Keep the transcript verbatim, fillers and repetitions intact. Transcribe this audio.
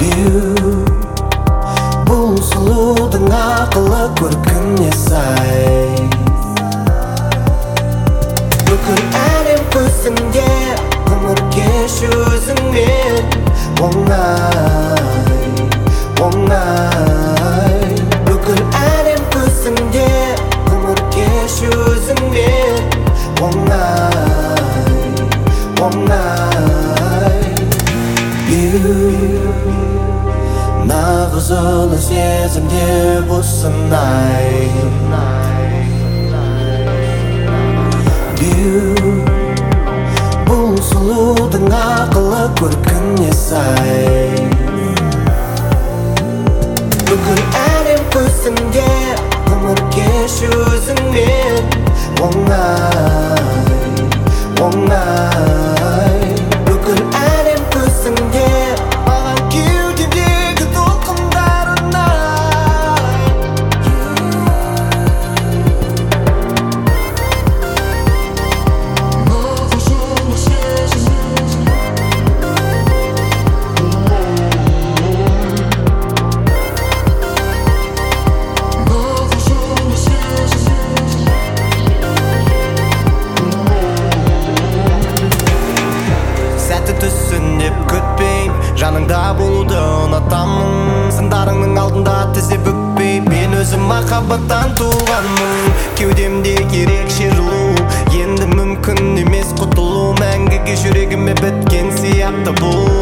You бұл сұлудың ақылы көркіне сай. Бүкіл әлем көзінде ғұмыр кешу өзіңмен. Оңай, оңай. Бүкіл әлем көзінде ғұмыр кешу өзіңмен. Оңай, оңай. You нағыз ұлы сезімде бұсынай. You бұл сұлудың ақылы көркіне сай. Бүкіл әлем көзінде ғұмыр кешу өзіңмен. Оңай, оңай. Бүкіл әлем көзінде маған кеудемдегі толқындарына. Түсін деп күтпейм, жаныңда болуды ұнатамын. Сындарыңның алдында тізе бүкпей, мен өзім махаббаттан туғанмын. Кеудемде ерекше жылу, енді мүмкін емес құтылу. Мәңгіге жүрегіме біткен сияқты бұл.